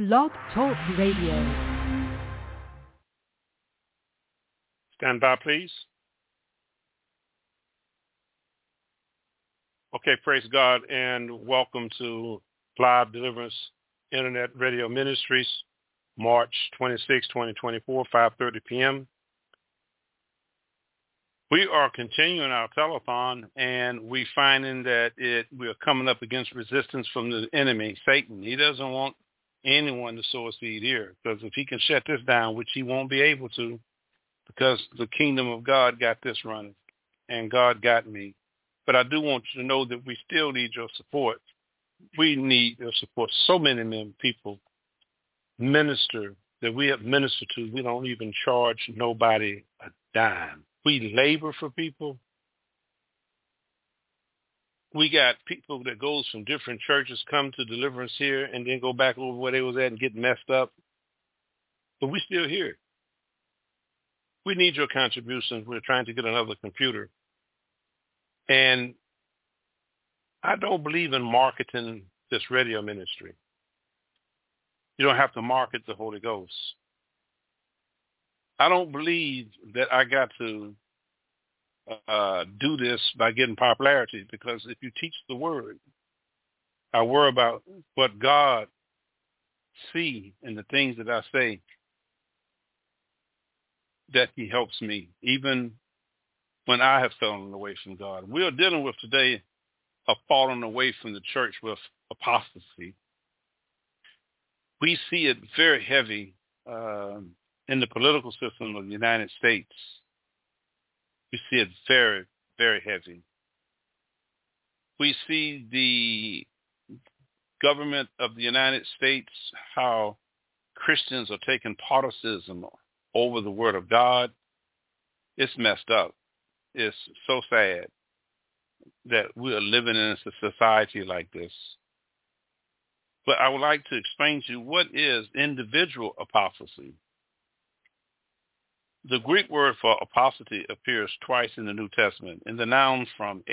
Blog Talk Radio. Stand by, please. Okay, praise God, and welcome to Live Deliverance Internet Radio Ministries, March 26, 2024, 5:30 p.m. We are continuing our telethon, and we're finding that we are coming up against resistance from the enemy, Satan. He doesn't want anyone to sow a seed here, because if he can shut this down, which he won't be able to, because the kingdom of God got this running, and God got me. But I do want you to know that we still need your support. We need your support. So many people minister that we have ministered to. We don't even charge nobody a dime. We labor for people. We got people that goes from different churches, come to deliverance here, and then go back over where they was at and get messed up. But we still here. We need your contributions. We're trying to get another computer. And I don't believe in marketing this radio ministry. You don't have to market the Holy Ghost. I don't believe that I got to do this by getting popularity, because if you teach the word, I worry about what God see in the things that I say, that he helps me, even when I have fallen away from God. We are dealing with today a falling away from the church with apostasy. We see it very heavy in the political system of the United States. We see it very, very heavy. We see the government of the United States, how Christians are taking partisanship over the word of God. It's messed up. It's so sad that we are living in a society like this. But I would like to explain to you what is individual apostasy. The Greek word for apostasy appears twice in the New Testament, in the nouns from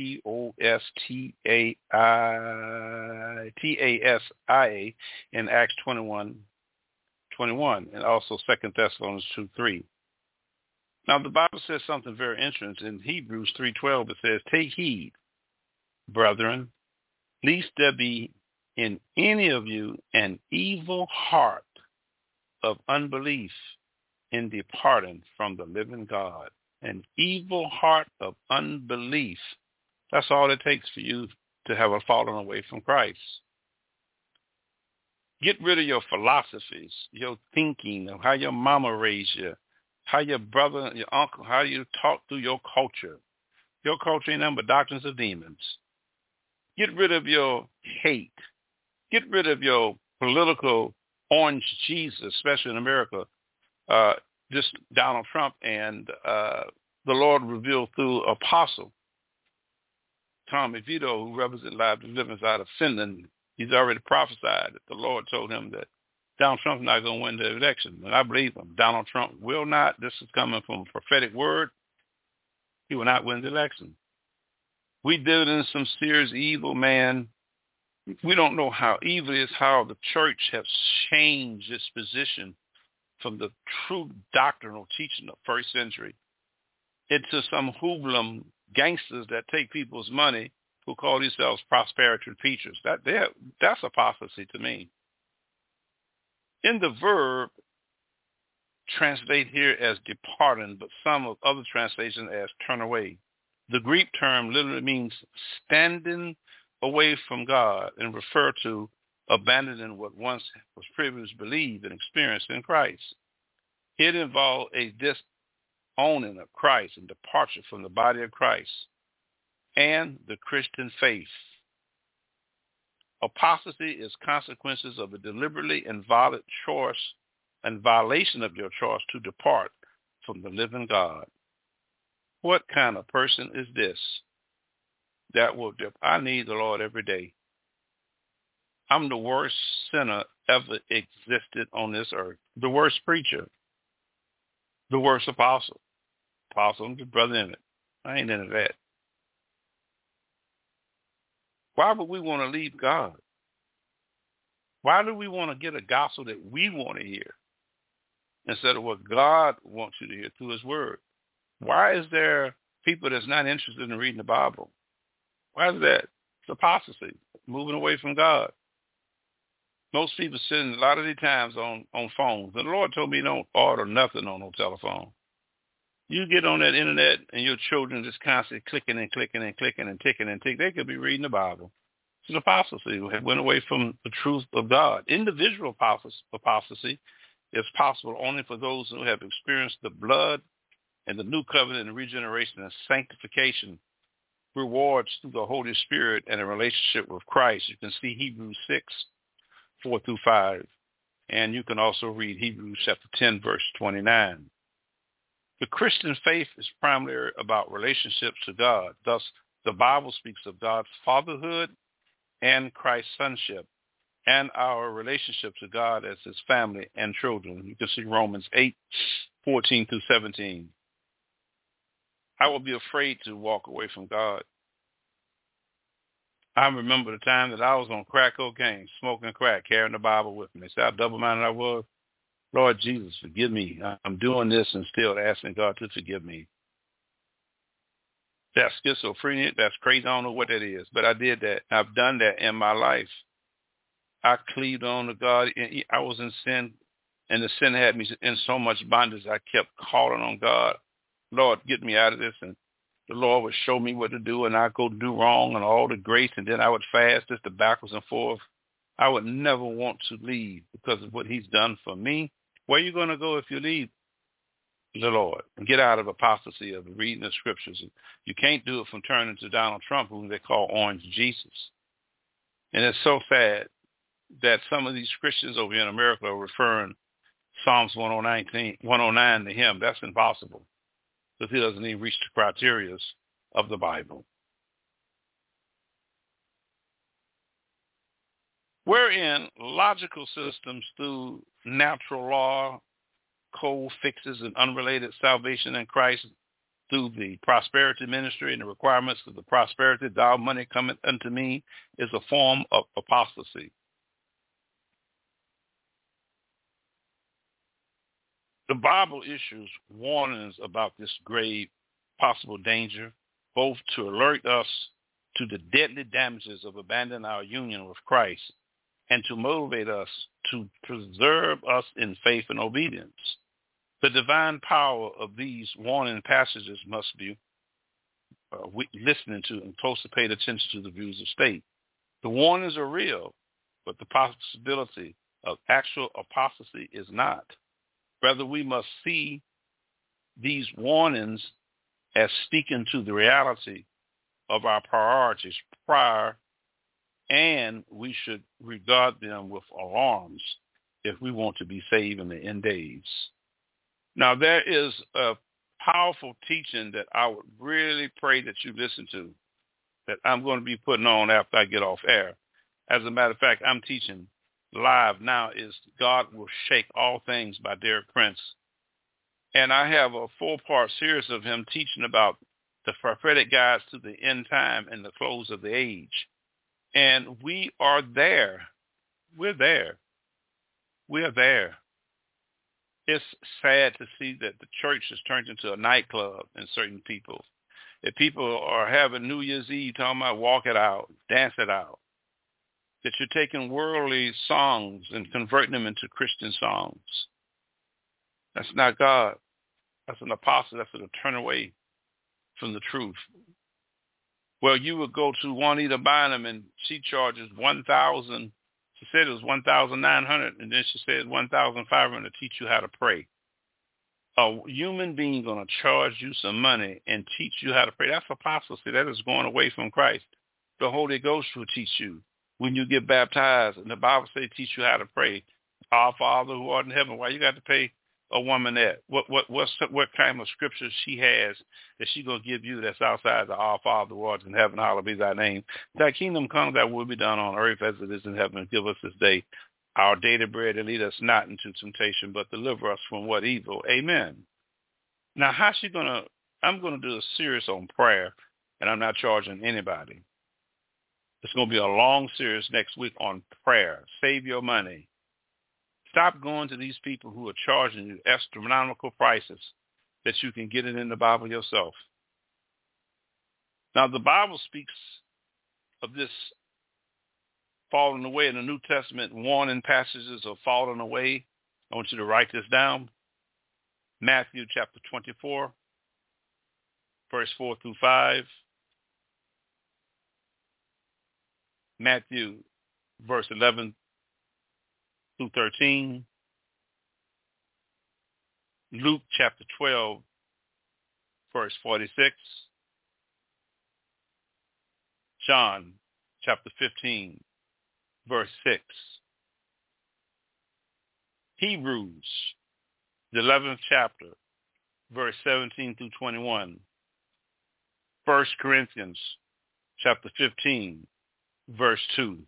apostasia in Acts 21:21, and also 2 Thessalonians 2:3. Now, the Bible says something very interesting. In Hebrews 3:12, it says, "Take heed, brethren, lest there be in any of you an evil heart of unbelief in departing from the living God." An evil heart of unbelief. That's all it takes for you to have a fallen away from Christ. Get rid of your philosophies, your thinking of how your mama raised you, how your brother, your uncle, how you talk through your culture. Your culture ain't nothing but doctrines of demons. Get rid of your hate. Get rid of your political orange Jesus, especially in America. Just Donald Trump and the Lord revealed through Apostle Tommy Vito, who represents Live Deliverance out of Finland. He's already prophesied that the Lord told him that Donald Trump's not going to win the election. And I believe him. Donald Trump will not. This is coming from a prophetic word. He will not win the election. We did in some serious evil, man. We don't know how evil is, how the church has changed its position from the true doctrinal teaching of first century into some hoodlum gangsters that take people's money who call themselves prosperity preachers. That's apostasy to me. In the verb, translate here as departing, but some of other translations as turn away. The Greek term literally means standing away from God and refer to abandoning what once was previously believed and experienced in Christ. It involved a disowning of Christ and departure from the body of Christ and the Christian faith. Apostasy is consequences of a deliberately inviolate choice and violation of your choice to depart from the living God. What kind of person is this that will depart? I need the Lord every day. I'm the worst sinner ever existed on this earth. The worst preacher. The worst apostle. Apostle, I'm your brother in it. I ain't into that. Why would we want to leave God? Why do we want to get a gospel that we want to hear instead of what God wants you to hear through his word? Why is there people that's not interested in reading the Bible? Why is that? It's apostasy, moving away from God. Most people sitting a lot of the times on phones. And the Lord told me don't order nothing on no telephone. You get on that internet and your children just constantly clicking and clicking and clicking and ticking and ticking. They could be reading the Bible. It's an apostasy. We went away from the truth of God. Individual apostasy is possible only for those who have experienced the blood and the new covenant and regeneration and sanctification rewards through the Holy Spirit and a relationship with Christ. You can see Hebrews 6:4-5, and you can also read Hebrews chapter 10, verse 29. The Christian faith is primarily about relationships to God. Thus, the Bible speaks of God's fatherhood and Christ's sonship and our relationship to God as his family and children. You can see Romans 8:14-17. I will be afraid to walk away from God. I remember the time that I was on crack cocaine, smoking crack, carrying the Bible with me. See how double-minded I was? Lord Jesus, forgive me. I'm doing this and still asking God to forgive me. That's schizophrenia. That's crazy. I don't know what that is, but I did that. I've done that in my life. I cleaved on to God. I was in sin, and the sin had me in so much bondage. I kept calling on God, Lord, get me out of this. And the Lord would show me what to do, and I'd go do wrong and all the grace, and then I would fast just the backwards and forth. I would never want to leave because of what he's done for me. Where are you going to go if you leave the Lord? And get out of apostasy of reading the scriptures. You can't do it from turning to Donald Trump, who they call Orange Jesus. And it's so sad that some of these Christians over here in America are referring Psalms 109 to him. That's impossible because he doesn't even reach the criteria of the Bible. We're in logical systems through natural law, cold fixes, and unrelated salvation in Christ through the prosperity ministry and the requirements of the prosperity, thou money cometh unto me, is a form of apostasy. The Bible issues warnings about this grave possible danger, both to alert us to the deadly damages of abandoning our union with Christ and to motivate us to preserve us in faith and obedience. The divine power of these warning passages must be listening to and closely paid attention to the views of state. The warnings are real, but the possibility of actual apostasy is not. Rather, we must see these warnings as speaking to the reality of our priorities prior, and we should regard them with alarms if we want to be saved in the end days. Now, there is a powerful teaching that I would really pray that you listen to, that I'm going to be putting on after I get off air. As a matter of fact, I'm teaching live now is God Will Shake All Things by Derek Prince. And I have a 4-part series of him teaching about the prophetic guides to the end time and the close of the age. And we are there. We're there. We are there. It's sad to see that the church has turned into a nightclub in certain people. That people are having New Year's Eve talking about walk it out, dance it out. That you're taking worldly songs and converting them into Christian songs. That's not God. That's an apostle. That's a turn away from the truth. Well, you would go to Juanita Bynum and she charges $1,000. She said it was $1,900, and then she said $1,500 to teach you how to pray. A human being going to charge you some money and teach you how to pray. That's apostasy. That is going away from Christ. The Holy Ghost will teach you when you get baptized, and the Bible says teach you how to pray. Our Father who art in heaven. Why you got to pay a woman that? What kind of scripture she has that she gonna give you that's outside the Our Father who art in heaven, hallowed be thy name. Thy kingdom come, that will be done on earth as it is in heaven. Give us this day our daily bread, and lead us not into temptation, but deliver us from what evil. Amen. Now, how's she gonna? I'm gonna do a series on prayer, and I'm not charging anybody. It's going to be a long series next week on prayer. Save your money. Stop going to these people who are charging you astronomical prices that you can get it in the Bible yourself. Now, the Bible speaks of this falling away in the New Testament, warning passages of falling away. I want you to write this down. Matthew chapter 24, verse 4 through 5. Matthew verse 11 through 13. Luke chapter 12, verse 46. John chapter 15, verse 6. Hebrews, the 11th chapter, verse 17 through 21. 1 Corinthians chapter 15, verse 2.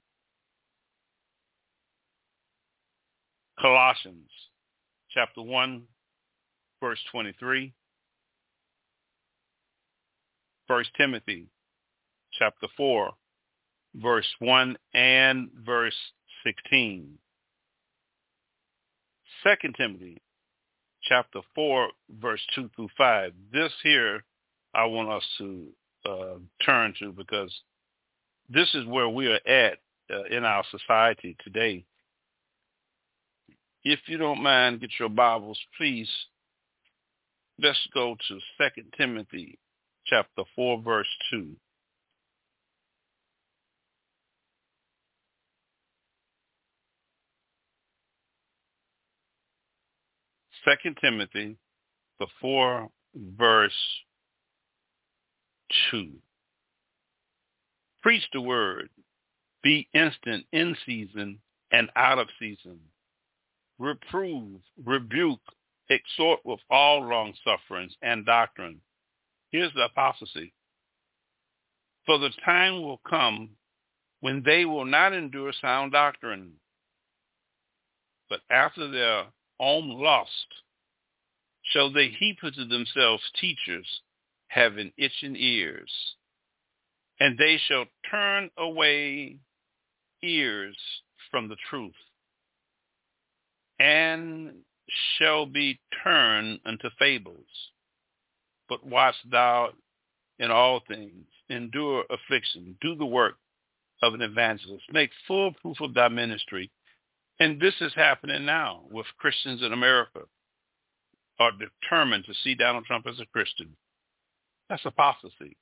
Colossians chapter 1, verse 23. 1 Timothy chapter 4, verse 1 and verse 16. 2 Timothy chapter 4, verse 2 through 5. This here I want us to turn to, because this is where we are at in our society today. If you don't mind, get your Bibles, please. Let's go to 2 Timothy chapter 4, verse 2. Second Timothy, the 4, verse 2. Preach the word. Be instant in season and out of season. Reprove, rebuke, exhort with all long sufferings and doctrine. Here's the apostasy. For the time will come when they will not endure sound doctrine, but after their own lust shall they heap unto themselves teachers having itching ears, and they shall turn away ears from the truth, and shall be turned unto fables. But watch thou in all things, endure affliction, do the work of an evangelist, make full proof of thy ministry. And this is happening now with Christians in America are determined to see Donald Trump as a Christian. That's apostasy.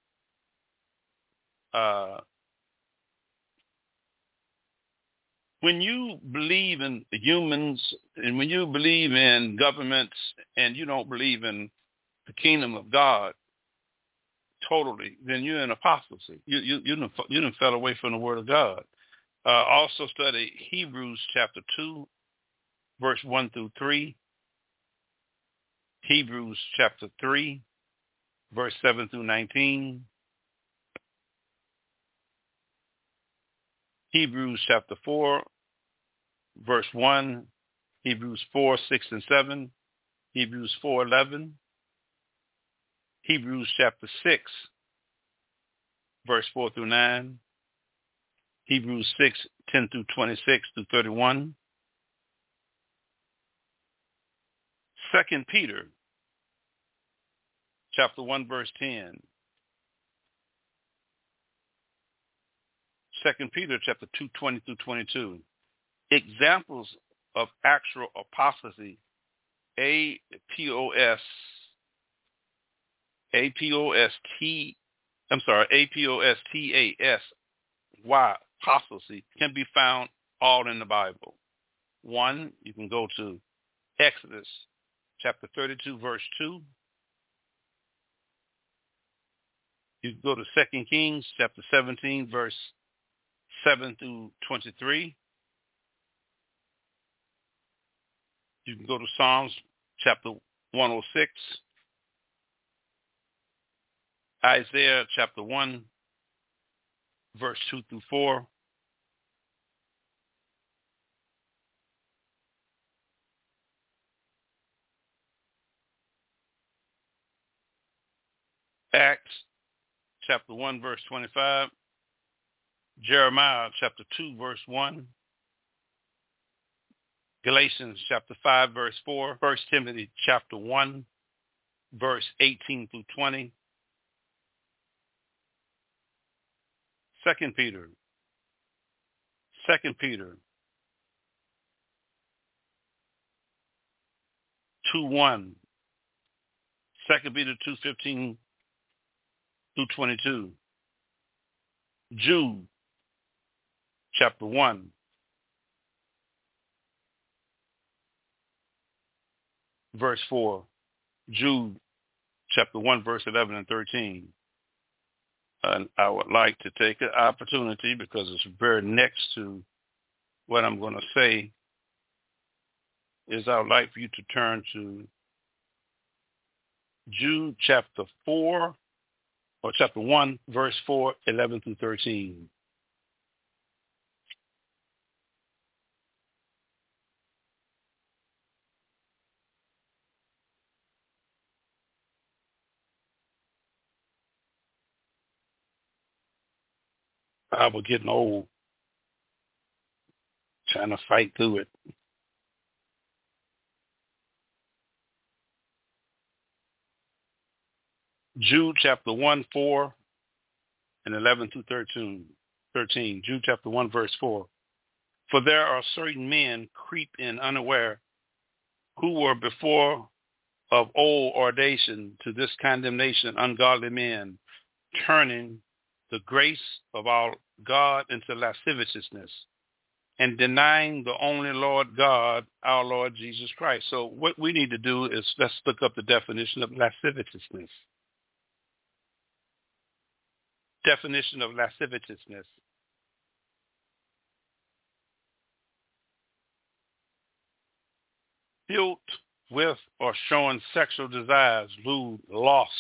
When you believe in humans and when you believe in governments and you don't believe in the kingdom of God totally, then you're in apostasy. You done fell away from the word of God. Also study Hebrews chapter 2, verse 1 through 3. Hebrews chapter 3, verse 7 through 19. Hebrews chapter 4, verse 1. Hebrews 4, 6 and 7. Hebrews 4, 11. Hebrews chapter 6, verse 4 through 9. Hebrews 6, 10 through 26 through 31. 2 Peter chapter 1, verse 10. 2 Peter chapter 2, 20 through 22. Examples of actual apostasy. Apostasy apostasy can be found all in the Bible. One, you can go to Exodus chapter 32, verse 2. You can go to 2 Kings chapter 17, verse 7 through 23. You can go to Psalms chapter 106. Isaiah chapter 1, verse 2 through 4. Acts chapter 1, verse 25. Jeremiah chapter 2, verse 1. Galatians chapter 5, verse 4. 1 Timothy chapter 1, verse 18 through 20. 2 Peter 2:1. 2 Peter 2:15 through 22. Jude chapter 1. Verse 4. Jude chapter 1, verse 11 and 13. And I would like to take an opportunity, because it's very next to what I'm going to say, is I would like for you to turn to Jude chapter 4, or chapter 1, verse 4, 11 through 13. I was getting old, trying to fight through it. Jude chapter 1, 4, and 11 through 13. Jude chapter 1, verse 4. For there are certain men creep in unaware, who were before of old ordination to this condemnation, ungodly men, turning the grace of our God into lasciviousness, and denying the only Lord God, our Lord Jesus Christ. So what we need to do is, let's look up the definition of lasciviousness. Definition of lasciviousness. Filled with or showing sexual desires, lewd, lost.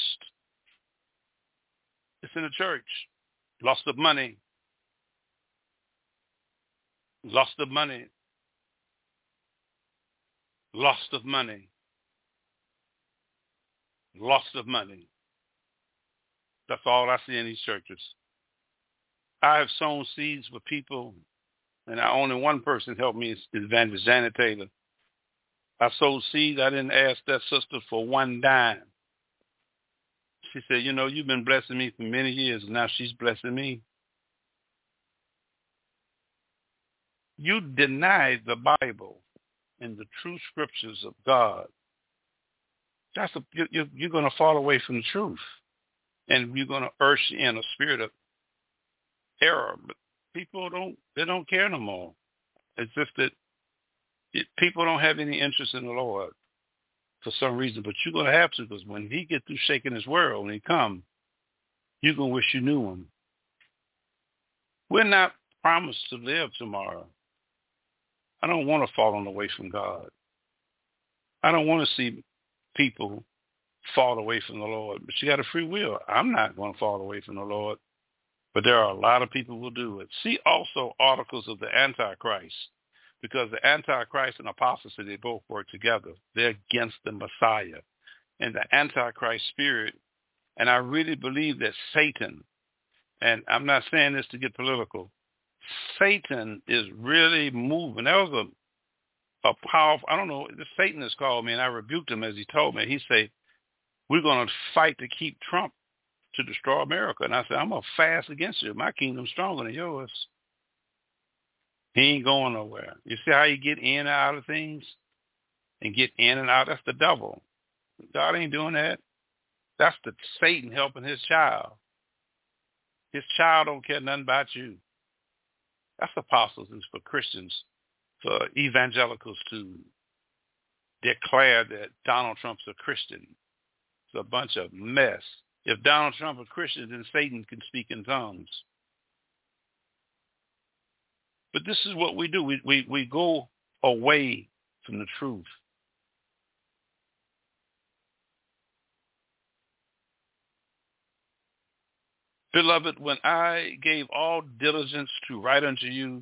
It's in the church. Lost of money. Lost of money. Lost of money. Lost of money. That's all I see in these churches. I have sown seeds for people, and only one person helped me, is Evangelist Janet Taylor. I sowed seeds. I didn't ask that sister for one dime. She said, you've been blessing me for many years, and now she's blessing me. You deny the Bible and the true scriptures of God. You're going to fall away from the truth, and you're going to urge in a spirit of error. But people don't care no more. It's just that people don't have any interest in the Lord for some reason, but you're going to have to, because when he gets through shaking his world and he come, you're going to wish you knew him. We're not promised to live tomorrow. I don't want to fall away from God. I don't want to see people fall away from the Lord, but you got a free will. I'm not going to fall away from the Lord, but there are a lot of people who will do it. See also articles of the Antichrist, because the Antichrist and apostasy, they both work together. They're against the Messiah and the Antichrist spirit. And I really believe that Satan, and I'm not saying this to get political, Satan is really moving. There was a powerful, I don't know, the Satanist called me, and I rebuked him as he told me. He said, we're going to fight to keep Trump, to destroy America. And I said, I'm going to fast against you. My kingdom's stronger than yours. He ain't going nowhere. You see how you get in and out of things? And get in and out? That's the devil. God ain't doing that. That's the Satan helping his child. His child don't care nothing about you. That's apostles and for Christians, for evangelicals to declare that Donald Trump's a Christian. It's a bunch of mess. If Donald Trump is a Christian, then Satan can speak in tongues. But this is what we do. We go away from the truth. Beloved, when I gave all diligence to write unto you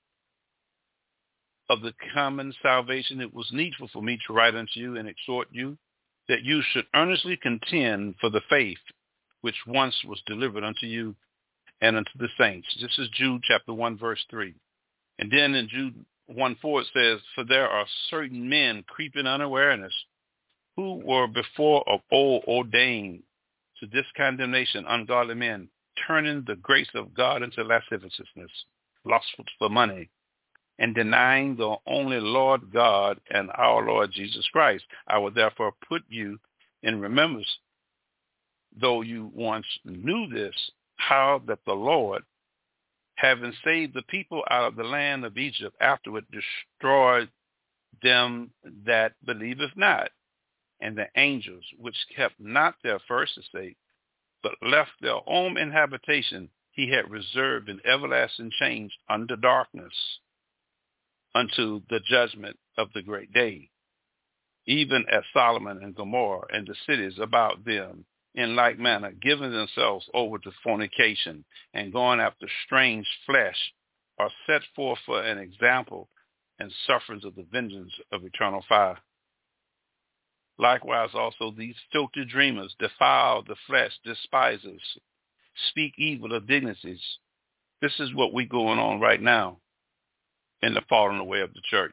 of the common salvation, it was needful for me to write unto you and exhort you that you should earnestly contend for the faith which once was delivered unto you, and unto the saints. This is Jude chapter 1, verse 3. And then in Jude 1:4 it says, for there are certain men creeping unawareness, who were before of old ordained to this condemnation, ungodly men, turning the grace of God into lasciviousness, lustful for money, and denying the only Lord God and our Lord Jesus Christ. I will therefore put you in remembrance, though you once knew this, how that the Lord, having saved the people out of the land of Egypt, afterward destroyed them that believeth not, and the angels which kept not their first estate, but left their own habitation, he had reserved in everlasting chains under darkness, unto the judgment of the great day, even as Solomon and Gomorrah and the cities about them, in like manner, giving themselves over to fornication and going after strange flesh, are set forth for an example and sufferings of the vengeance of eternal fire. Likewise also these filthy dreamers defile the flesh, despisers, speak evil of dignities. This is what we're going on right now in the falling away of the church.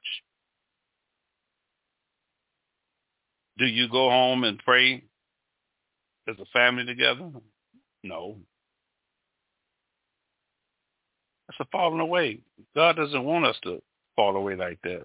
Do you go home and pray as a family together? No. That's a falling away. God doesn't want us to fall away like that.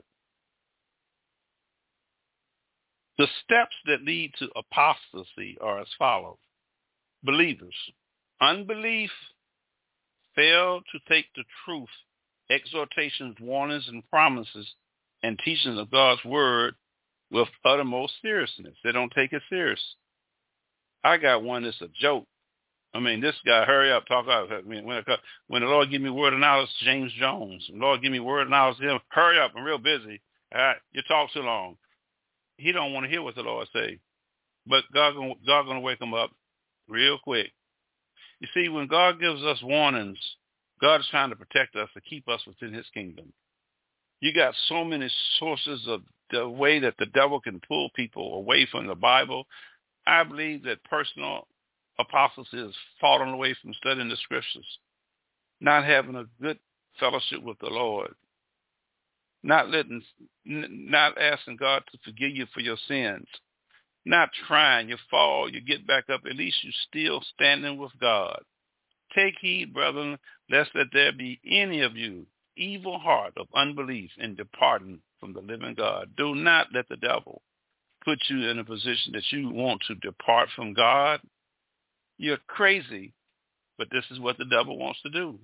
The steps that lead to apostasy are as follows. Believers. Unbelief, fail to take the truth, exhortations, warnings, and promises, and teachings of God's word with uttermost seriousness. They don't take it serious. I got one that's a joke. I mean, this guy, hurry up, talk out. I mean, when the Lord give me word of knowledge, James Jones. When the Lord give me word of knowledge, him, hurry up, I'm real busy. All right, you talk too long. He don't want to hear what the Lord say. But God gonna wake him up real quick. You see, when God gives us warnings, God is trying to protect us, to keep us within his kingdom. You got so many sources of the way that the devil can pull people away from the Bible. I believe that personal apostasy is falling away from studying the scriptures, not having a good fellowship with the Lord, not asking God to forgive you for your sins, not trying. You fall, you get back up. At least you're still standing with God. Take heed, brethren, lest that there be any of you evil heart of unbelief in departing from the living God. Do not let the devil put you in a position that you want to depart from God. You're crazy, but this is what the devil wants to do.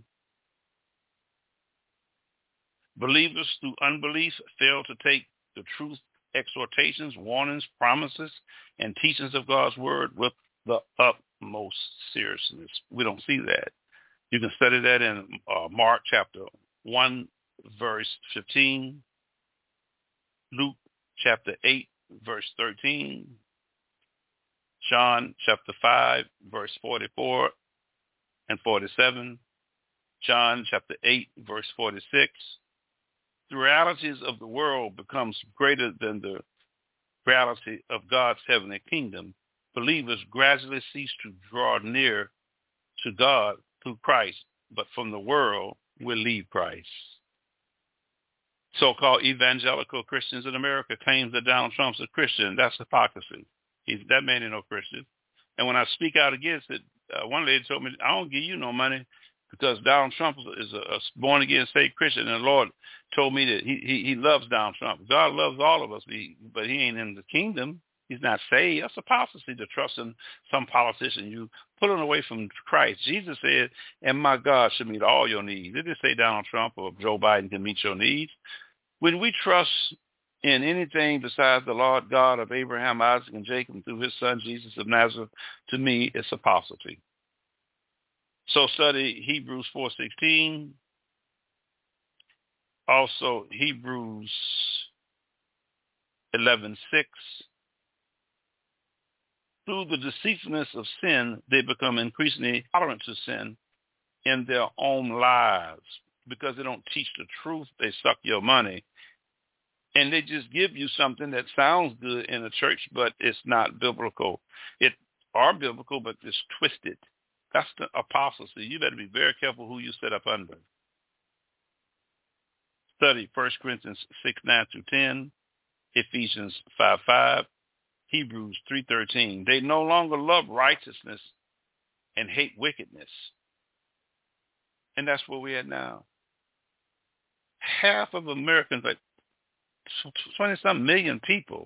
Believers through unbelief fail to take the truth, exhortations, warnings, promises, and teachings of God's word with the utmost seriousness. We don't see that. You can study that in Mark chapter 1, verse 15, Luke chapter 8, verse 13, John chapter 5, verse 44 and 47, John chapter 8, verse 46. The realities of the world becomes greater than the reality of God's heavenly kingdom. Believers gradually cease to draw near to God through Christ, but from the world will leave Christ. So-called evangelical Christians in America claims that Donald Trump's a Christian. That's hypocrisy. That man ain't no Christian. And when I speak out against it, one lady told me, I don't give you no money because Donald Trump is a born-again saved Christian, and the Lord told me that he loves Donald Trump. God loves all of us, but he ain't in the kingdom. He's not saved. That's apostasy to trust in some politician. You pulling away from Christ. Jesus said, and my God should meet all your needs. It didn't say Donald Trump or Joe Biden can meet your needs. When we trust in anything besides the Lord God of Abraham, Isaac, and Jacob through his son, Jesus of Nazareth, to me, it's apostasy. So study Hebrews 4:16. Also Hebrews 11:6. Through the deceitfulness of sin, they become increasingly tolerant to sin in their own lives because they don't teach the truth. They suck your money. And they just give you something that sounds good in a church, but it's not biblical. It are biblical, but it's twisted. That's the apostasy. You better be very careful who you set up under. Study 1 Corinthians 6:9-10, Ephesians 5:5, Hebrews 3:13. They no longer love righteousness and hate wickedness. And that's where we're at now. Half of Americans, like 20-some million people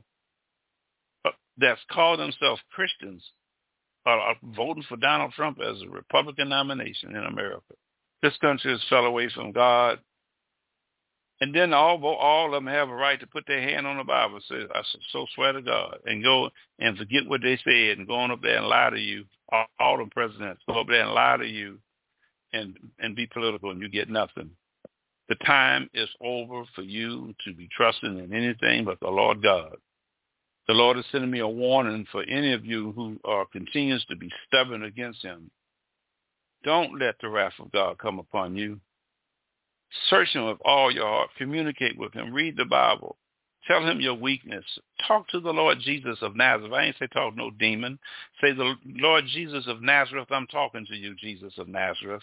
that's called themselves Christians, are voting for Donald Trump as a Republican nomination in America. This country has fell away from God. And then all of them have a right to put their hand on the Bible, say, I so swear to God, and go and forget what they said and go on up there and lie to you. All the presidents go up there and lie to you and be political, and you get nothing. The time is over for you to be trusting in anything but the Lord God. The Lord is sending me a warning for any of you who continues to be stubborn against him. Don't let the wrath of God come upon you. Search him with all your heart. Communicate with him. Read the Bible. Tell him your weakness. Talk to the Lord Jesus of Nazareth. I ain't say talk to no demon. Say, the Lord Jesus of Nazareth, I'm talking to you, Jesus of Nazareth.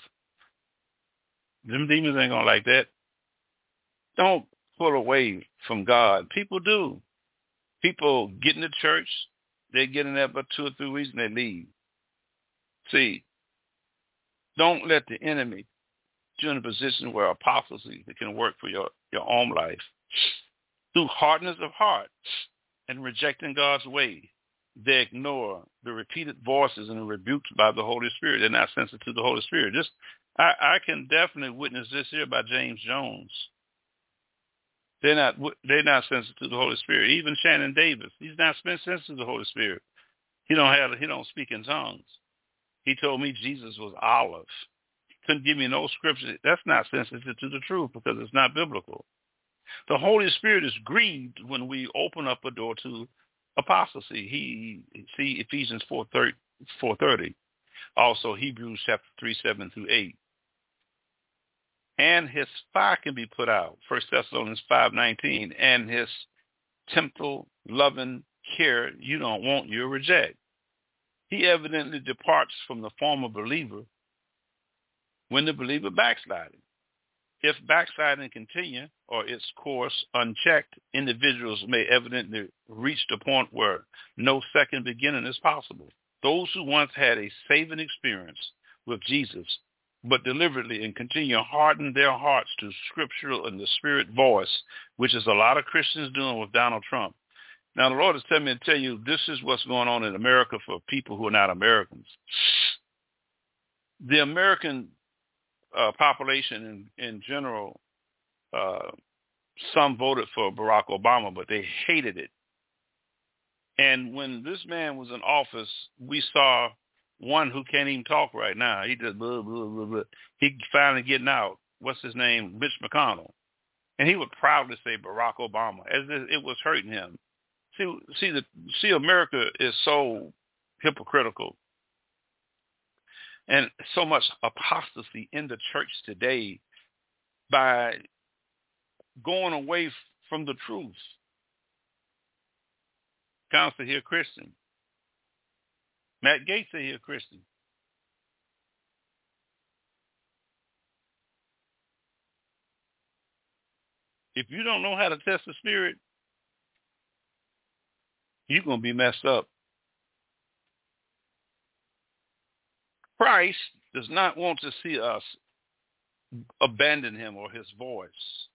Them demons ain't going to like that. Don't pull away from God. People do. People get in the church. They get in there about 2 or 3 weeks and they leave. See, don't let the enemy you're in a position where apostasy can work for your own life. Through hardness of heart and rejecting God's way, they ignore the repeated voices and the rebukes by the Holy Spirit. They're not sensitive to the Holy Spirit. I can definitely witness this here by James Jones. They're not sensitive to the Holy Spirit. Even Shannon Davis, he's not sensitive to the Holy Spirit. He don't speak in tongues. He told me Jesus was olive. Couldn't give me no scripture. That's not sensitive to the truth because it's not biblical. The Holy Spirit is grieved when we open up a door to apostasy. See Ephesians 4:30. Also Hebrews chapter 3:7-8. And his fire can be put out. 1 Thessalonians 5:19. And his temporal loving care you don't want, you reject. He evidently departs from the former believer when the believer backsliding. If backsliding continue or its course unchecked, individuals may evidently reach the point where no second beginning is possible. Those who once had a saving experience with Jesus, but deliberately and continue to harden their hearts to scriptural and the spirit voice, which is a lot of Christians doing with Donald Trump. Now, the Lord is telling me to tell you this is what's going on in America for people who are not Americans. The American population in general, some voted for Barack Obama, but they hated it. And when this man was in office, we saw one who can't even talk right now. He just blah, blah, blah, blah. He finally getting out. What's his name? Mitch McConnell. And he would proudly say Barack Obama, as if it was hurting him. See, America is so hypocritical. And so much apostasy in the church today by going away from the truth. Counselor here, Christian. Matt Gaetz here, Christian. If you don't know how to test the spirit, you're going to be messed up. Christ does not want to see us abandon him or his voice.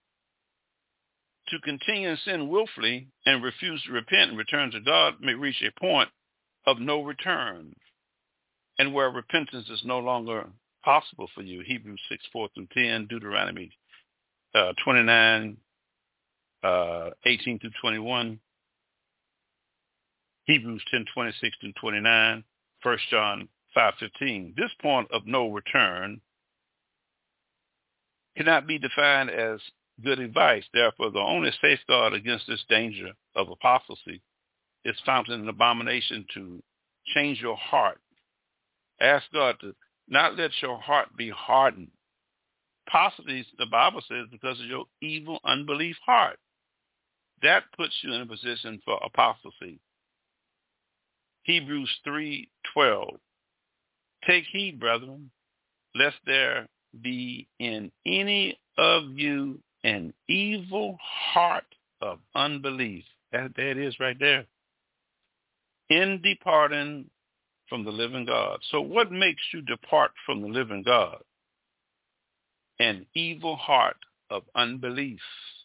To continue in sin willfully and refuse to repent and return to God may reach a point of no return, and where repentance is no longer possible for you. Hebrews 6:4-10, Deuteronomy 29, 18-21, Hebrews 10:26-29, 1 John 5:15. This point of no return cannot be defined as good advice. Therefore, the only safeguard against this danger of apostasy is found in an abomination to change your heart. Ask God to not let your heart be hardened. Possibly, the Bible says, because of your evil, unbelief heart. That puts you in a position for apostasy. Hebrews 3:12. Take heed, brethren, lest there be in any of you an evil heart of unbelief. There it is right there. In departing from the living God. So what makes you depart from the living God? An evil heart of unbelief.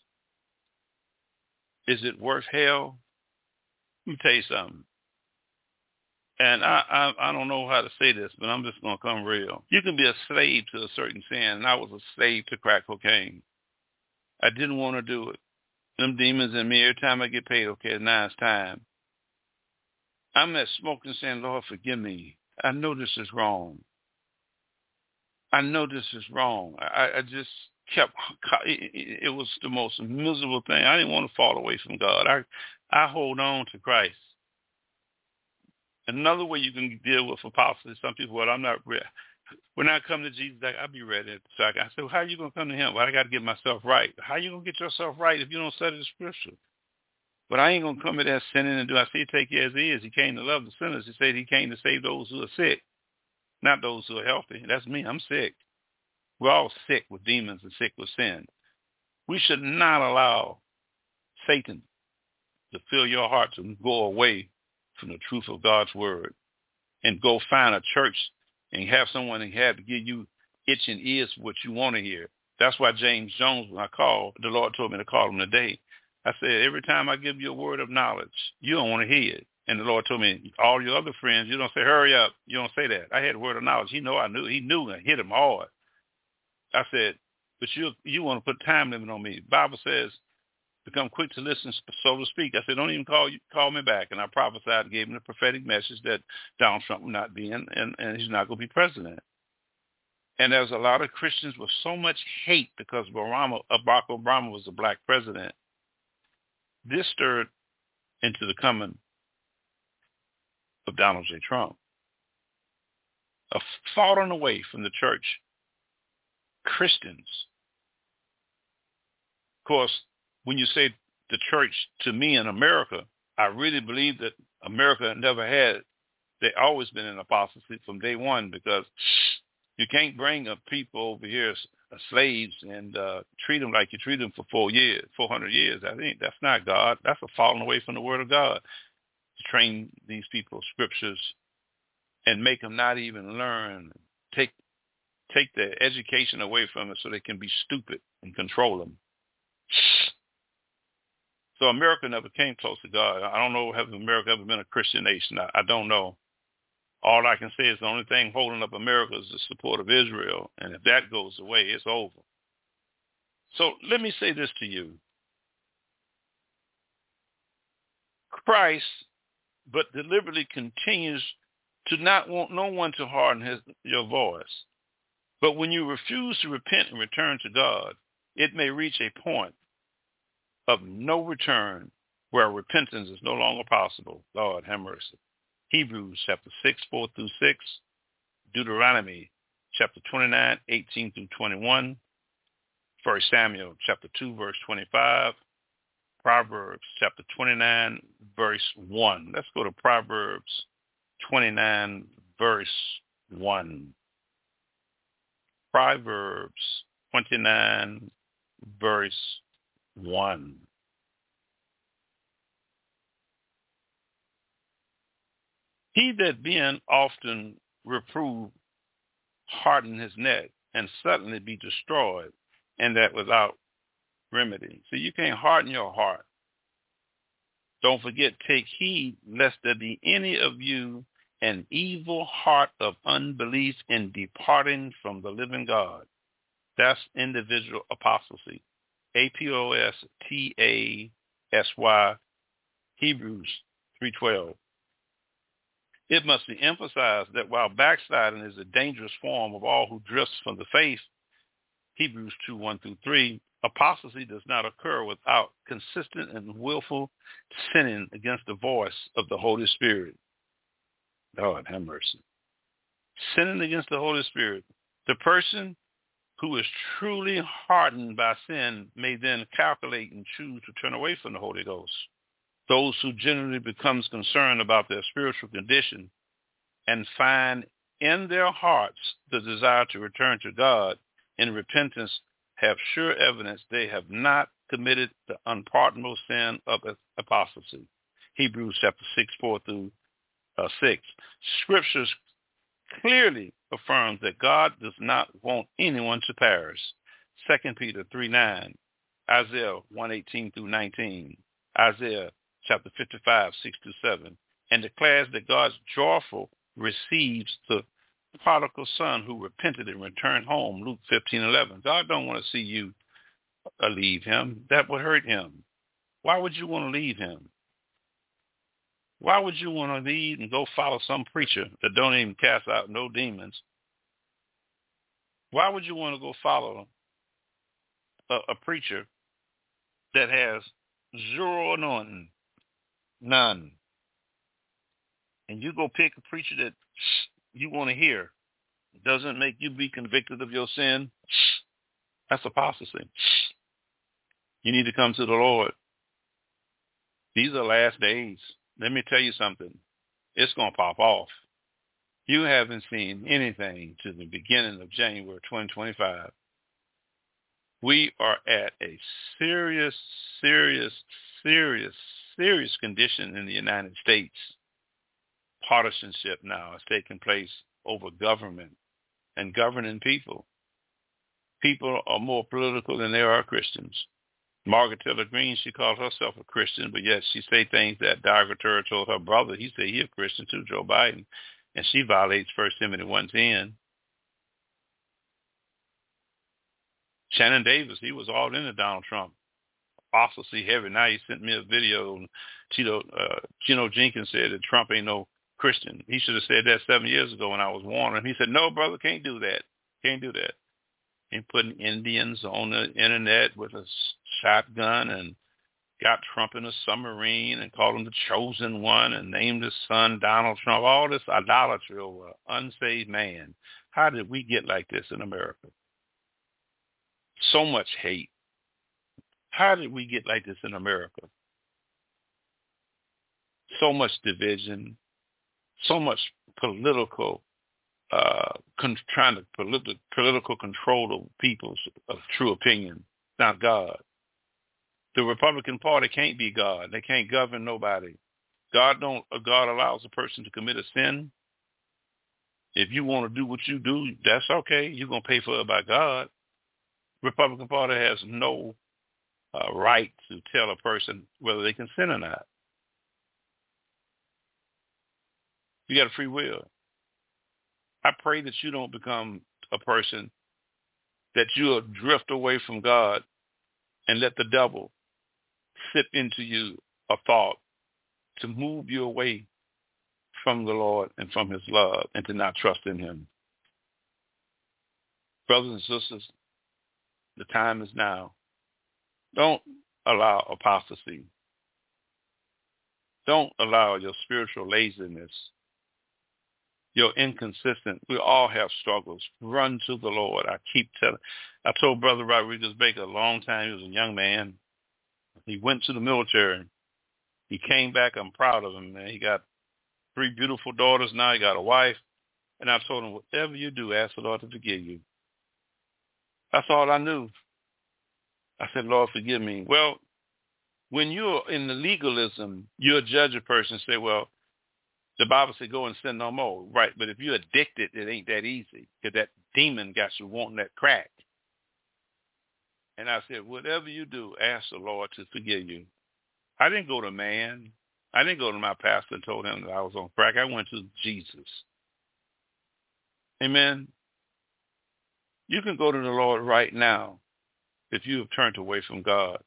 Is it worth hell? Let me tell you something. And I don't know how to say this, but I'm just going to come real. You can be a slave to a certain sin, and I was a slave to crack cocaine. I didn't want to do it. Them demons in me, every time I get paid, okay, now it's time. I'm at smoking saying, Lord, forgive me. I know this is wrong. I know this is wrong. I just kept, it was the most miserable thing. I didn't want to fall away from God. I hold on to Christ. Another way you can deal with apostasy, some people, well, I'm not ready. When I come to Jesus, I'll be ready. So I said, well, how are you going to come to him? Well, I got to get myself right. How are you going to get yourself right if you don't study the scripture? But I ain't going to come in there sinning and do. I say, take you as he is. He came to love the sinners. He said he came to save those who are sick, not those who are healthy. That's me. I'm sick. We're all sick with demons and sick with sin. We should not allow Satan to fill your heart to go away from the truth of God's word and go find a church and have someone and have to give you itching ears for what you want to hear. That's why James Jones, when I called, the Lord told me to call him today. I said, every time I give you a word of knowledge, you don't want to hear it. And the Lord told me, all your other friends, you don't say, hurry up. You don't say that. I had a word of knowledge. He knew I hit him hard. I said, but you want to put time limit on me. The Bible says, become quick to listen, so to speak. I said, don't even call me back. And I prophesied and gave him the prophetic message that Donald Trump will not be in, and he's not going to be president. And there's a lot of Christians with so much hate because Barack Obama was a black president. This stirred into the coming of Donald J. Trump. A falling away from the church. Christians. Of course, when you say the church to me in America, I really believe that America never had, they always been in apostasy from day one, because you can't bring up people over here as slaves and treat them like you treat them for 400 years. I think that's not God. That's a falling away from the word of God, to train these people scriptures and make them not even learn, take their education away from it so they can be stupid and control them. So America never came close to God. I don't know, have America ever been a Christian nation? I don't know. All I can say is the only thing holding up America is the support of Israel. And if that goes away, it's over. So let me say this to you. Christ, but deliberately continues to not want no one to harden your voice. But when you refuse to repent and return to God, it may reach a point of no return where repentance is no longer possible. Lord, have mercy. Hebrews chapter 6, 4 through 6. Deuteronomy chapter 29, 18 through 21. 1 Samuel chapter 2, verse 25. Proverbs chapter 29, verse 1. Let's go to Proverbs 29, verse 1. Proverbs 29, verse 1. He that being often reproved harden his neck and suddenly be destroyed, and that without remedy. So you can't harden your heart. Don't forget, take heed lest there be any of you an evil heart of unbelief in departing from the living God. That's individual apostasy. apostasy, Hebrews 3:12. It must be emphasized that while backsliding is a dangerous form of all who drifts from the faith, Hebrews 2, 1 through 3, apostasy does not occur without consistent and willful sinning against the voice of the Holy Spirit. Lord, have mercy. Sinning against the Holy Spirit. The person who is truly hardened by sin may then calculate and choose to turn away from the Holy Ghost. Those who generally becomes concerned about their spiritual condition and find in their hearts the desire to return to God in repentance have sure evidence they have not committed the unpardonable sin of apostasy. Hebrews chapter 6, 4 through 6. Scriptures clearly affirms that God does not want anyone to perish. 2 Peter 3:9, Isaiah 1:18 through 19, Isaiah chapter 55, 6 through 7, and declares that God's joyful receives the prodigal son who repented and returned home, Luke 15:11. God don't want to see you leave him. That would hurt him. Why would you want to leave him? Why would you want to leave and go follow some preacher that don't even cast out no demons? Why would you want to go follow a preacher that has zero anointing? None. And you go pick a preacher that you want to hear. Doesn't make you be convicted of your sin. That's apostasy. You need to come to the Lord. These are last days. Let me tell you something. It's going to pop off. You haven't seen anything to the beginning of January 2025. We are at a serious condition in the United States. Partisanship now is taking place over government and governing people. People are more political than they are Christians. Margaret Taylor Greene, she calls herself a Christian, but yet she say things that derogatory towards her brother. He said he a Christian too, Joe Biden, and she violates 1 Timothy 1:10. Shannon Davis, he was all into Donald Trump. Apostasy heavy. Now he sent me a video. Gino Jenkins said that Trump ain't no Christian. He should have said that 7 years ago when I was warning him. He said, no, brother, can't do that. Can't do that. And putting Indians on the internet with a shotgun and got Trump in a submarine and called him the chosen one and named his son Donald Trump. All this idolatry over an unsaved man. How did we get like this in America? So much hate. How did we get like this in America? So much division, so much political trying to political control of people's of true opinion, not God. The Republican Party can't be God. They can't govern nobody. God allows a person to commit a sin. If you want to do what you do, that's okay. You're going to pay for it by God. Republican Party has no right to tell a person whether they can sin or not. You got a free will. I pray that you don't become a person that you'll drift away from God and let the devil sip into you a thought to move you away from the Lord and from his love and to not trust in him. Brothers and sisters, the time is now. Don't allow apostasy. Don't allow your spiritual laziness, your inconsistent. We all have struggles. Run to the Lord. I told Brother Rodriguez Baker a long time. He was a young man. He went to the military. He came back. I'm proud of him, man. He got 3 beautiful daughters now. He got a wife. And I told him, whatever you do, ask the Lord to forgive you. That's all I knew. I said, Lord, forgive me. Well, when you're in the legalism, you'll judge a person and say, well, the Bible said go and sin no more. Right, but if you're addicted, it ain't that easy because that demon got you wanting that crack. And I said, whatever you do, ask the Lord to forgive you. I didn't go to man. I didn't go to my pastor and told him that I was on crack. I went to Jesus. Amen. You can go to the Lord right now if you have turned away from God.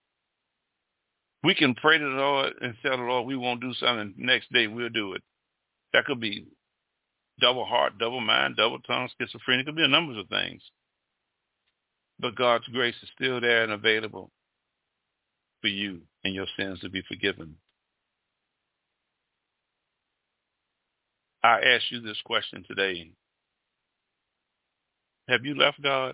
We can pray to the Lord and tell the Lord we won't do something. Next day we'll do it. That could be double heart, double mind, double tongue, schizophrenia. It could be a number of things. But God's grace is still there and available for you and your sins to be forgiven. I ask you this question today. Have you left God?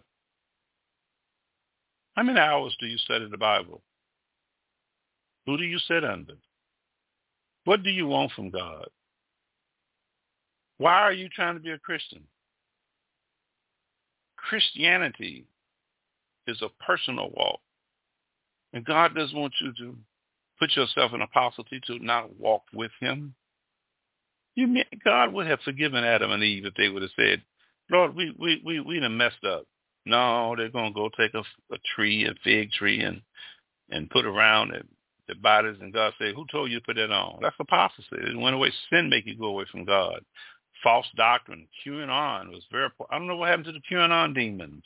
How many hours do you study the Bible? Who do you sit under? What do you want from God? Why are you trying to be a Christian? Christianity is a personal walk. And God doesn't want you to put yourself in apostasy to not walk with him. God would have forgiven Adam and Eve if they would have said, Lord, we done messed up. No, they're going to go take a tree, a fig tree, and put around their bodies. And God said, who told you to put that on? That's apostasy. It went away. Sin make you go away from God. False doctrine. QAnon was very, I don't know what happened to the QAnon demons.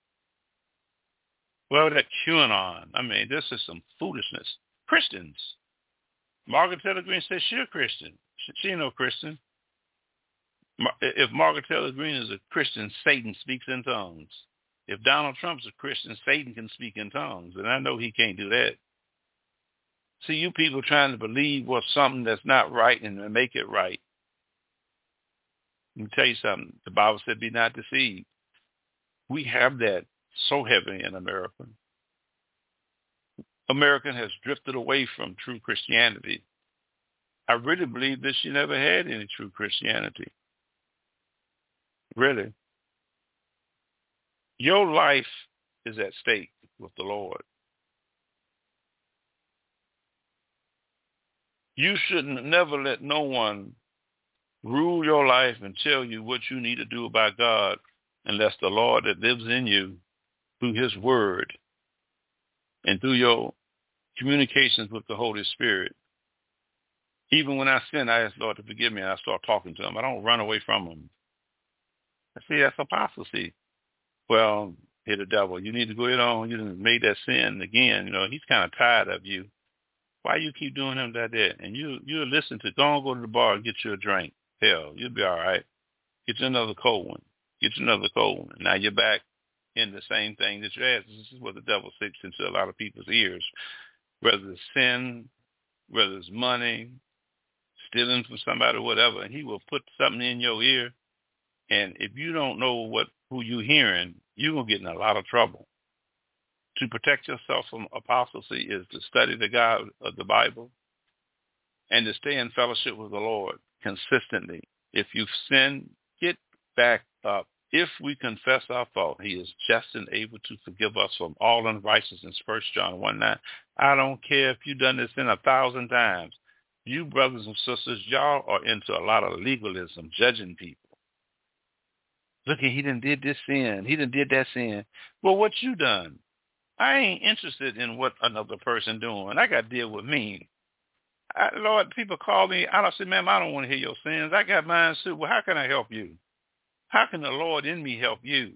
Well, that QAnon, I mean, this is some foolishness. Christians. Margaret Taylor Greene says she's a Christian. She ain't no Christian. If Margaret Taylor Greene is a Christian, Satan speaks in tongues. If Donald Trump's a Christian, Satan can speak in tongues, and I know he can't do that. See, you people trying to believe what's something that's not right and make it right. Let me tell you something. The Bible said, be not deceived. We have that so heavy in America. America has drifted away from true Christianity. I really believe that she never had any true Christianity. Really. Your life is at stake with the Lord. You shouldn't never let no one rule your life and tell you what you need to do about God unless the Lord that lives in you through his word and through your communications with the Holy Spirit. Even when I sin, I ask Lord to forgive me and I start talking to him. I don't run away from him. I see, that's apostasy. Well, here the devil, you need to go ahead on. You done made that sin again. You know, he's kind of tired of you. Why you keep doing him like that? And you'll listen to, go to the bar and get you a drink. Hell, you'll be all right. Get you another cold one. Get you another cold one. Now you're back in the same thing that you asked. This is what the devil sits into a lot of people's ears. Whether it's sin, whether it's money, stealing from somebody or whatever, and he will put something in your ear. And if you don't know who you're hearing, you're going to get in a lot of trouble. To protect yourself from apostasy is to study the God of the Bible and to stay in fellowship with the Lord consistently. If you've sinned, get back up. If we confess our fault, he is just and able to forgive us from all unrighteousness. 1 John 1:9. I don't care if you've done this 1,000 times. You brothers and sisters, y'all are into a lot of legalism, judging people. Look, he done did this sin. He done did that sin. Well, what you done? I ain't interested in what another person doing. I got to deal with me. Lord, people call me. I say, ma'am, I don't want to hear your sins. I got mine too. Well, how can I help you? How can the Lord in me help you?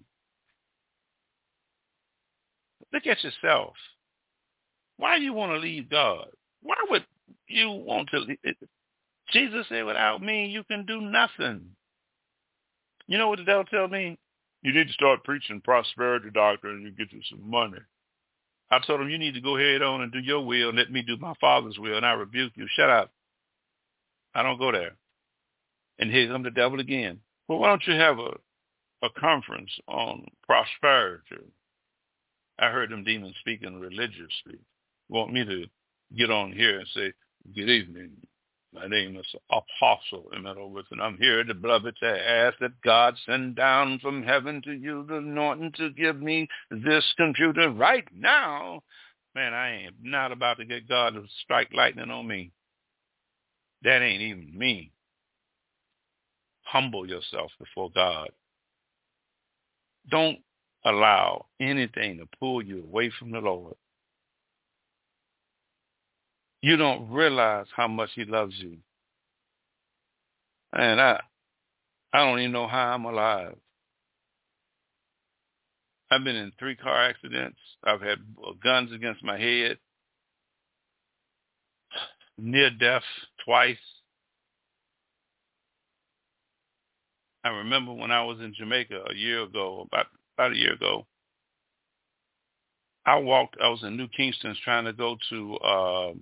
Look at yourself. Why do you want to leave God? Why would you want to leave? Jesus said, without me, you can do nothing. You know what the devil tells me? You need to start preaching prosperity doctrine and you get you some money. I told him, you need to go ahead on and do your will and let me do my Father's will, and I rebuke you. Shut up. I don't go there. And here comes the devil again. Well, why don't you have a conference on prosperity? I heard them demons speaking religiously. Want me to get on here and say, good evening. My name is Apostle Emmett Overton. I'm here, the beloved, to ask that God send down from heaven to you the anointing to give me this computer right now. Man, I am not about to get God to strike lightning on me. That ain't even me. Humble yourself before God. Don't allow anything to pull you away from the Lord. You don't realize how much he loves you. And I don't even know how I'm alive. I've been in 3 car accidents. I've had guns against my head. Near death twice. I remember when I was in Jamaica a year ago, about a year ago. I was in New Kingston trying to go to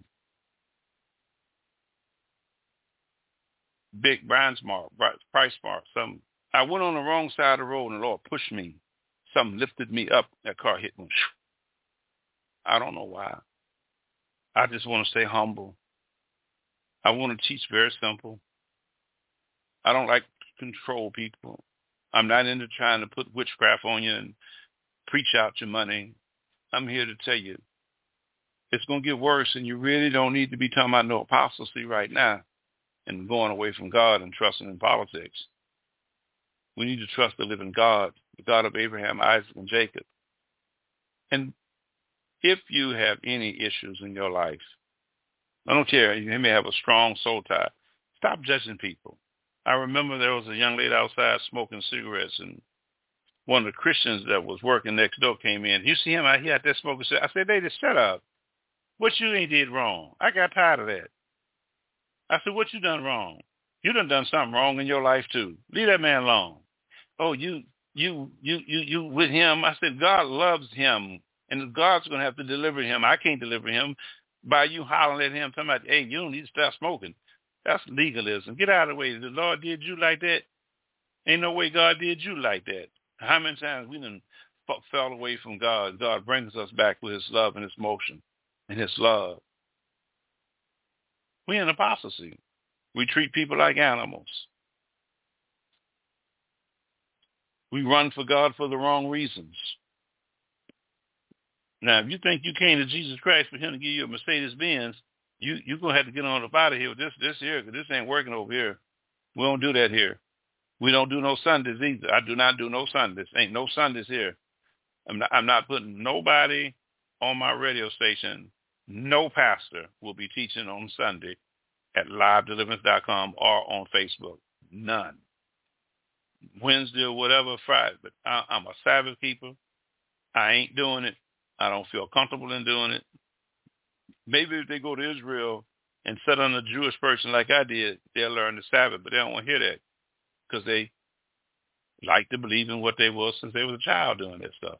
Big Price Mart. I went on the wrong side of the road and the Lord pushed me. Something lifted me up. That car hit me. I don't know why. I just want to stay humble. I want to teach very simple. I don't like control people. I'm not into trying to put witchcraft on you and preach out your money. I'm here to tell you it's going to get worse, and you really don't need to be talking about no apostasy right now and going away from God and trusting in politics. We need to trust the living God, the God of Abraham, Isaac, and Jacob. And if you have any issues in your life, I don't care, you may have a strong soul tie, stop judging people. I remember there was a young lady outside smoking cigarettes, and one of the Christians that was working next door came in. You see him out here out there smoking cigarettes? I said, lady, shut up. What you ain't did wrong? I got tired of that. I said, what you done wrong? You done something wrong in your life too. Leave that man alone. Oh, you with him. I said, God loves him, and God's going to have to deliver him. I can't deliver him by you hollering at him, talking about, hey, you don't need to stop smoking. That's legalism. Get out of the way. The Lord did you like that? Ain't no way God did you like that. How many times we done fell away from God? God brings us back with his love and his motion and his love. We in apostasy. We treat people like animals. We run for God for the wrong reasons. Now, if you think you came to Jesus Christ for him to give you a Mercedes-Benz, you're going to have to get on up out of here with this here, because this ain't working over here. We don't do that here. We don't do no Sundays either. I do not do no Sundays. Ain't no Sundays here. I'm not putting nobody on my radio station. No pastor will be teaching on Sunday at livedeliverance.com or on Facebook. None. Wednesday or whatever, Friday. But I'm a Sabbath keeper. I ain't doing it. I don't feel comfortable in doing it. Maybe if they go to Israel and sit on a Jewish person like I did, they'll learn the Sabbath, but they don't want to hear that because they like to believe in what they were since they was a child doing that stuff.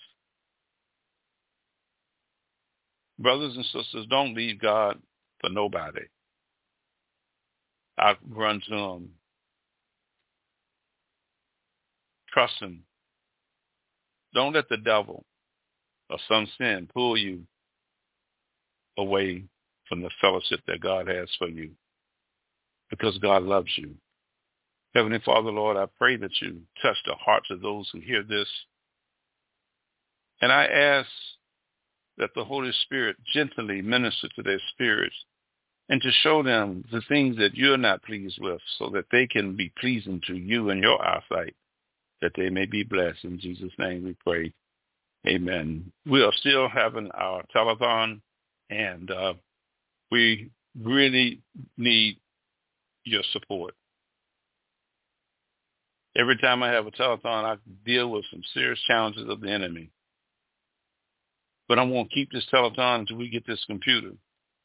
Brothers and sisters, don't leave God for nobody. I run to him. Trust him. Don't let the devil or some sin pull you away from the fellowship that God has for you, because God loves you. Heavenly Father, Lord, I pray that you touch the hearts of those who hear this. And I ask that the Holy Spirit gently minister to their spirits and to show them the things that you're not pleased with, so that they can be pleasing to you in your eyesight, that they may be blessed. In Jesus' name we pray. Amen. We are still having our telethon, and we really need your support. Every time I have a telethon, I deal with some serious challenges of the enemy. But I'm going to keep this telethon until we get this computer.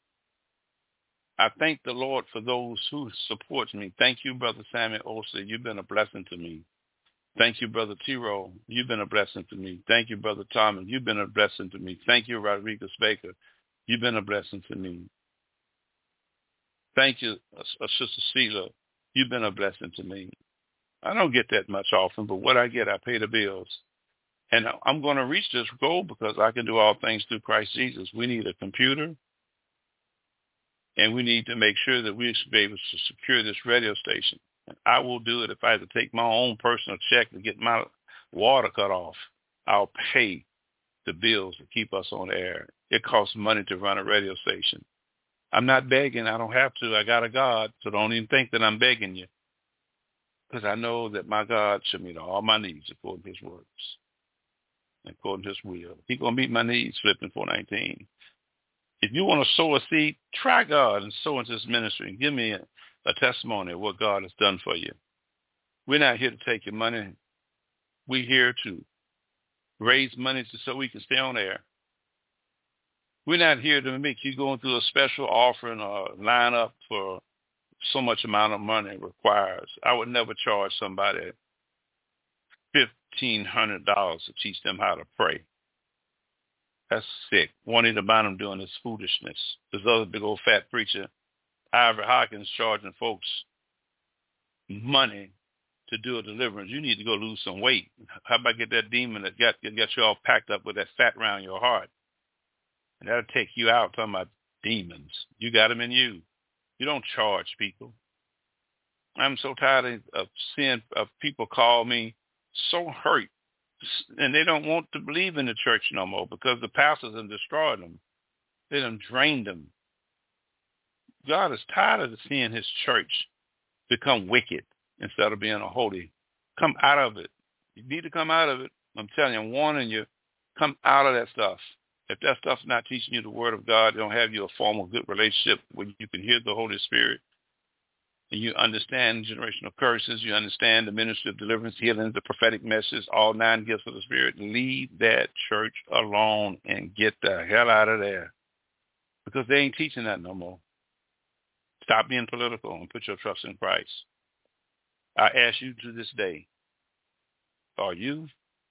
I thank the Lord for those who support me. Thank you, Brother Samuel Olsen. You've been a blessing to me. Thank you, Brother T-Roll. You've been a blessing to me. Thank you, Brother Thomas. You've been a blessing to me. Thank you, Rodriguez Baker. You've been a blessing to me. Thank you, Sister Sheila. You've been a blessing to me. I don't get that much often, but what I get, I pay the bills. And I'm going to reach this goal because I can do all things through Christ Jesus. We need a computer, and we need to make sure that we should be able to secure this radio station. And I will do it if I have to take my own personal check to get my water cut off. I'll pay the bills to keep us on air. It costs money to run a radio station. I'm not begging. I don't have to. I got a God, so don't even think that I'm begging you, because I know that my God should meet all my needs according to his words, according to his will. He's going to meet my needs, Philippians 4:19. If you want to sow a seed, try God and sow into this ministry and give me a testimony of what God has done for you. We're not here to take your money. We're here to raise money so we can stay on air. We're not here to make you going through a special offering or line up for so much amount of money it requires. I would never charge somebody $1,500 to teach them how to pray. That's sick. Juanita Bynum doing this foolishness. This other big old fat preacher, Ivory Hawkins, charging folks money to do a deliverance. You need to go lose some weight. How about get that demon that got you all packed up with that fat around your heart? And that'll take you out. Talking about demons. You got them in you. You don't charge people. I'm so tired of seeing people call me so hurt, and they don't want to believe in the church no more because the pastors have destroyed them. They done drained them. God is tired of seeing his church become wicked instead of being a holy. Come out of it. You need to come out of it. I'm telling you, I'm warning you, come out of that stuff. If that stuff's not teaching you the word of God, they don't have you a formal good relationship where you can hear the Holy Spirit, and you understand generational curses, you understand the ministry of deliverance, healing, the prophetic message, all 9 gifts of the Spirit, leave that church alone and get the hell out of there because they ain't teaching that no more. Stop being political and put your trust in Christ. I ask you to this day, are you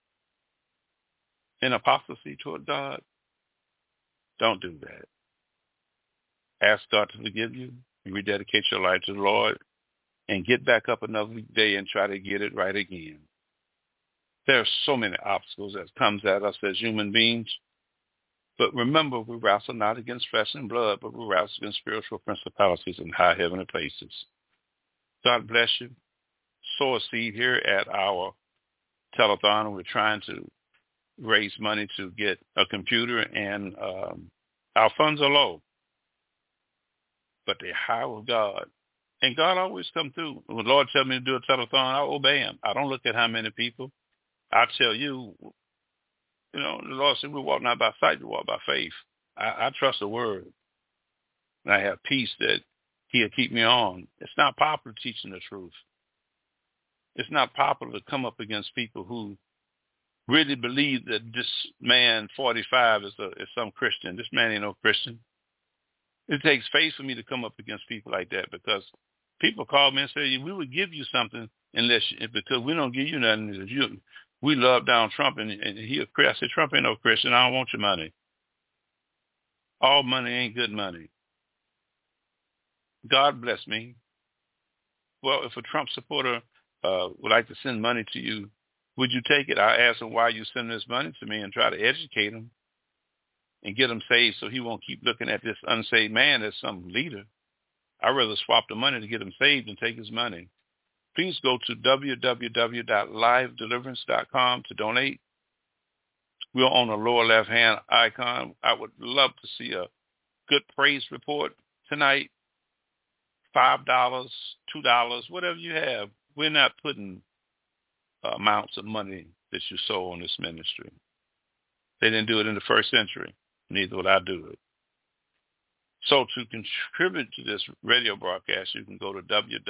in apostasy toward God? Don't do that. Ask God to forgive you, rededicate your life to the Lord, and get back up another day and try to get it right again. There are so many obstacles that comes at us as human beings. But remember, we wrestle not against flesh and blood, but we wrestle against spiritual principalities in high heavenly places. God bless you. Sow a seed here at our telethon. We're trying to raise money to get a computer, and our funds are low, but they're high with God. And God always come through. When the Lord tells me to do a telethon, I obey him. I don't look at how many people. I tell you, the Lord said we walk not by sight, we walk by faith. I trust the word. And I have peace that he'll keep me on. It's not popular teaching the truth. It's not popular to come up against people who really believe that this man, 45, is some Christian. This man ain't no Christian. It takes faith for me to come up against people like that because people call me and say, we would give you something because we don't give you nothing. We love Donald Trump, and he a Christian. I said, Trump ain't no Christian. I don't want your money. All money ain't good money. God bless me. Well, if a Trump supporter would like to send money to you, would you take it? I ask him why you send this money to me and try to educate him and get him saved so he won't keep looking at this unsaved man as some leader. I'd rather swap the money to get him saved and take his money. Please go to www.livedeliverance.com to donate. We're on the lower left-hand icon. I would love to see a good praise report tonight. $5, $2, whatever you have. We're not putting amounts of money that you sow on this ministry. They didn't do it in the first century. Neither would I do it. So to contribute to this radio broadcast, you can go to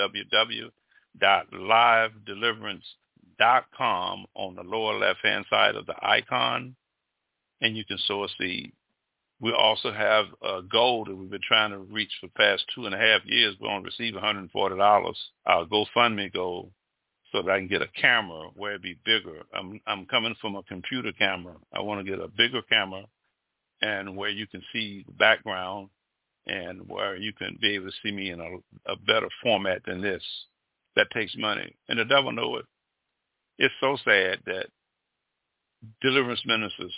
www.livedeliverance.com on the lower left-hand side of the icon, and you can sow a seed. We also have a goal that we've been trying to reach for the past 2.5 years. We're going to receive $140, our GoFundMe goal, so that I can get a camera where it'd be bigger. I'm coming from a computer camera. I want to get a bigger camera and where you can see the background and where you can be able to see me in a better format than this. That takes money. And the devil knows it. It's so sad that deliverance ministers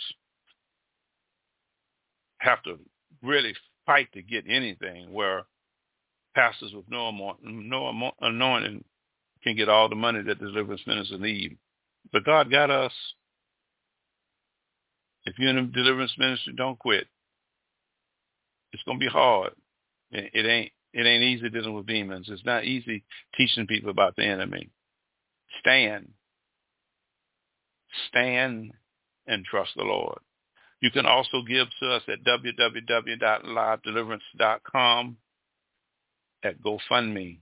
have to really fight to get anything, where pastors with no anointing can get all the money that deliverance ministers need. But God got us. If you're in a deliverance ministry, don't quit. It's going to be hard. It ain't easy dealing with demons. It's not easy teaching people about the enemy. Stand and trust the Lord. You can also give to us at www.livedeliverance.com at GoFundMe.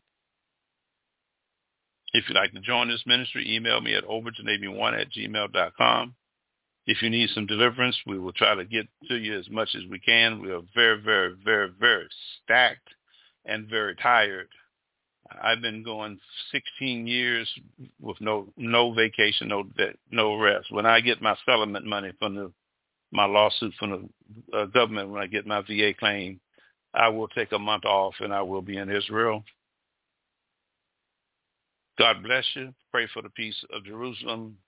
If you'd like to join this ministry, email me at overtonavy1@gmail.com. If you need some deliverance, we will try to get to you as much as we can. We are very, very, very, very stacked and very tired. I've been going 16 years with no vacation, no rest. When I get my settlement money from my lawsuit from the government, when I get my VA claim, I will take a month off and I will be in Israel. God bless you. Pray for the peace of Jerusalem.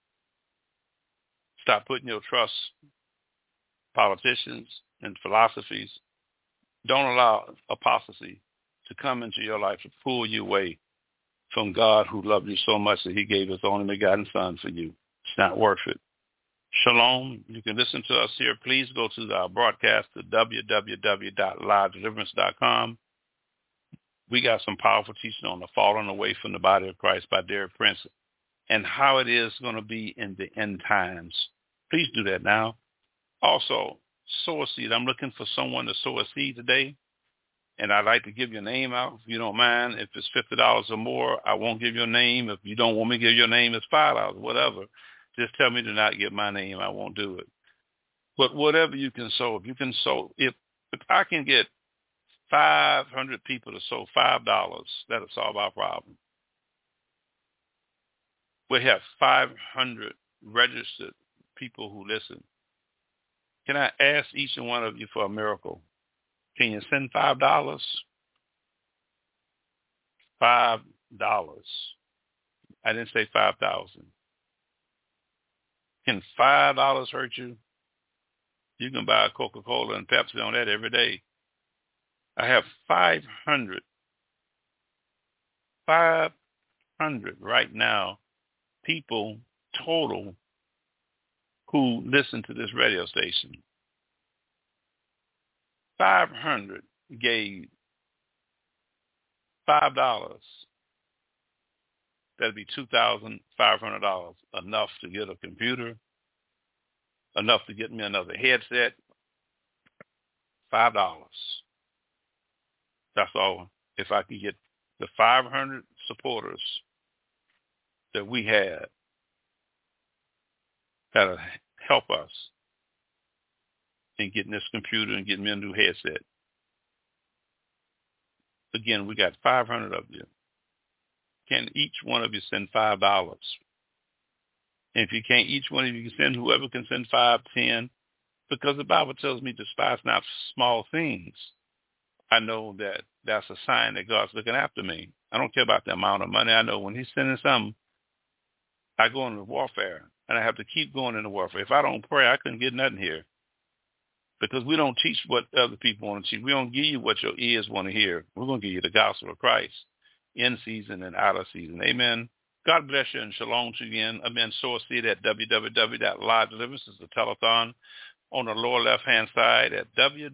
Stop putting your trust in politicians and philosophies. Don't allow apostasy to come into your life to pull you away from God who loved you so much that he gave his only begotten son for you. It's not worth it. Shalom. You can listen to us here. Please go to our broadcast to www.livedeliverance.com. We got some powerful teaching on the falling away from the body of Christ by Derek Prince and how it is going to be in the end times. Please do that now. Also, sow a seed. I'm looking for someone to sow a seed today, and I'd like to give your name out if you don't mind. If it's $50 or more, I won't give your name. If you don't want me to give your name, it's $5, whatever. Just tell me to not give my name. I won't do it. But whatever you can sow, if you can sow, if I can get 500 people to sow $5, that'll solve our problem. We have 500 registered people who listen. Can I ask each and one of you for a miracle? Can you send $5? $5. I didn't say 5,000. Can $5 hurt you? You can buy a Coca-Cola and Pepsi on that every day. I have 500 right now people total who listen to this radio station. 500 gave $5. That'd be $2,500, enough to get a computer, enough to get me another headset. $5. That's all. If I could get the 500 supporters that we had, that'll help us in getting this computer and getting me a new headset. Again, we got 500 of you. Can each one of you send $5? And if you can't, each one of you can send, whoever can send 5, 10, because the Bible tells me despise not small things. I know that that's a sign that God's looking after me. I don't care about the amount of money. I know when he's sending something, I go into warfare, and I have to keep going into warfare. If I don't pray, I couldn't get nothing here, because we don't teach what other people want to teach. We don't give you what your ears want to hear. We're going to give you the gospel of Christ in season and out of season. Amen. God bless you and shalom to you again. Amen. Sow a seed at www.livedeliverance. This is the telethon on the lower left-hand side at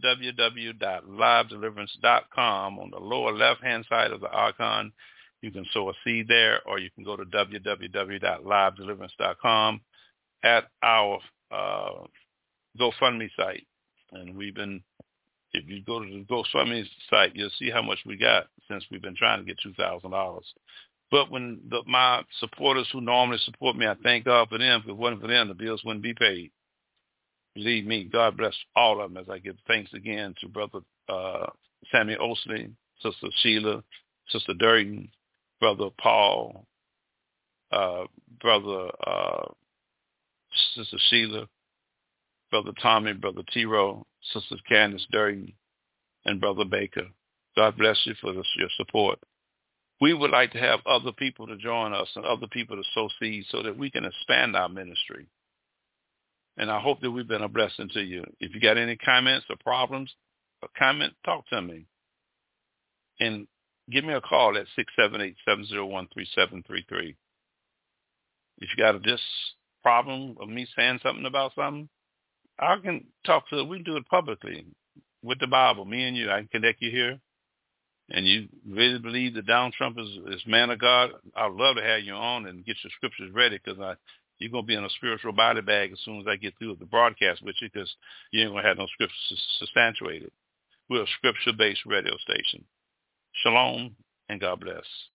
www.livedeliverance.com. On the lower left-hand side of the icon, you can sow a seed there, or you can go to www.livedeliverance.com at our GoFundMe site. And if you go to the GoFundMe site, you'll see how much we got since we've been trying to get $2,000. But when my supporters who normally support me, I thank God for them. If it wasn't for them, the bills wouldn't be paid. Believe me, God bless all of them as I give thanks again to Brother Sammy Osley, Sister Sheila, Sister Durden, Brother Paul, Sister Sheila, Brother Tommy, Brother T-Row, Sister Candace Durden, and Brother Baker. God bless you for your support. We would like to have other people to join us and other people to sow seeds so that we can expand our ministry. And I hope that we've been a blessing to you. If you got any comments or problems, talk to me. And give me a call at 678-701-3733. If you got this problem of me saying something about something, I can talk to it. We can do it publicly with the Bible, me and you. I can connect you here. And you really believe that Donald Trump is man of God, I'd love to have you on and get your scriptures ready, because you're going to be in a spiritual body bag as soon as I get through with the broadcast with you, because you ain't going to have no scriptures substantiated. We're a scripture-based radio station. Shalom and God bless.